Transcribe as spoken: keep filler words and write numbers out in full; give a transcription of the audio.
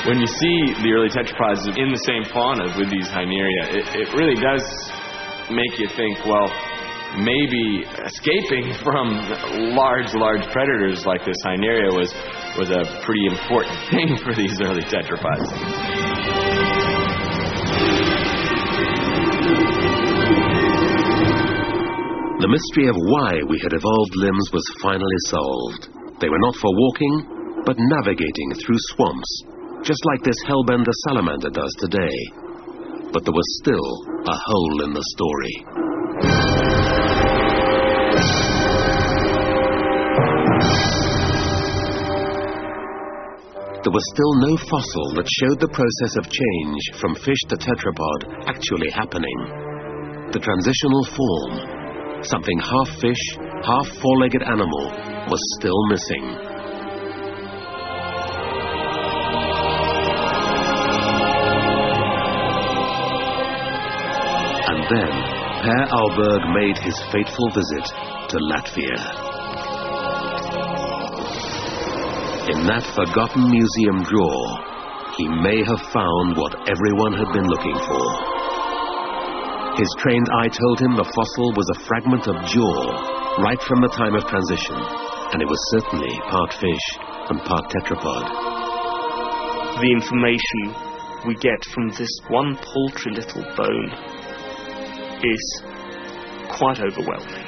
when you see the early tetrapods in the same fauna with these Hyneria, it, it really does make you think, well, maybe escaping from large, large predators like this Hyneria was, was a pretty important thing for these early tetrapods. The mystery of why we had evolved limbs was finally solved. They were not for walking, but navigating through swamps, just like this hellbender salamander does today. But there was still a hole in the story. There was still no fossil that showed the process of change from fish to tetrapod actually happening. The transitional form, something half fish, half four-legged animal, was still missing. And then, Per Ahlberg made his fateful visit to Latvia. In that forgotten museum drawer, he may have found what everyone had been looking for. His trained eye told him the fossil was a fragment of jaw, right from the time of transition, and it was certainly part fish and part tetrapod. The information we get from this one paltry little bone is quite overwhelming.